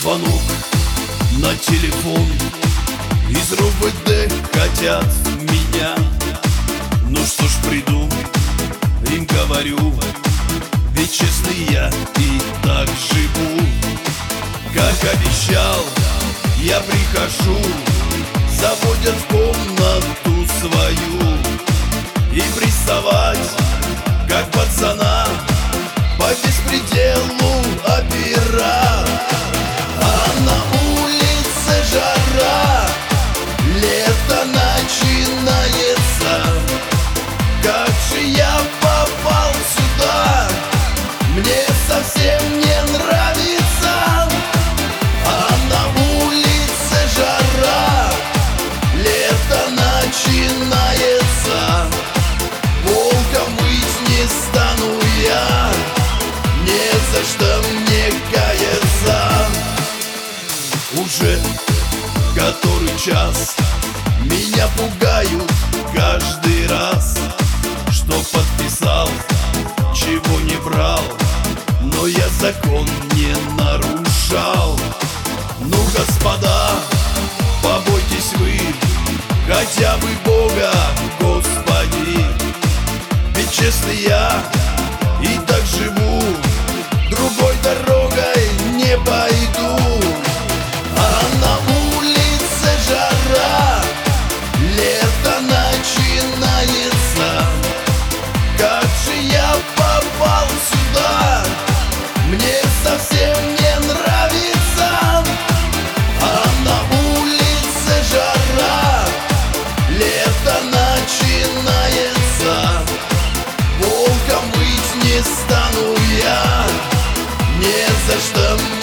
звонок на телефон. Из РОВД хотят меня. Ну что ж, приду, им говорю, ведь честный я и так живу. Как обещал, я прихожу, заводят в комнату свою. И прессовать, как пацана, по беспределу опера. А на улице жара, лето начинается. Как же я попал сюда, мне совсем не нравится. А на улице жара, лето начинается. Волком быть не стану я, не за что мне каяться. Уже который час меня пугают каждый раз, что подписал, чего не брал, но я закон не нарушал. Ну, господа, побойтесь вы хотя бы Бога, Господи. Ведь честный я и так живу, другой дорогой не пойду. А на улице жара, лето начинается. Как же я попал сюда, мне совсем не нравится. А на улице жара, лето начинается. Волком быть не стану я, не за что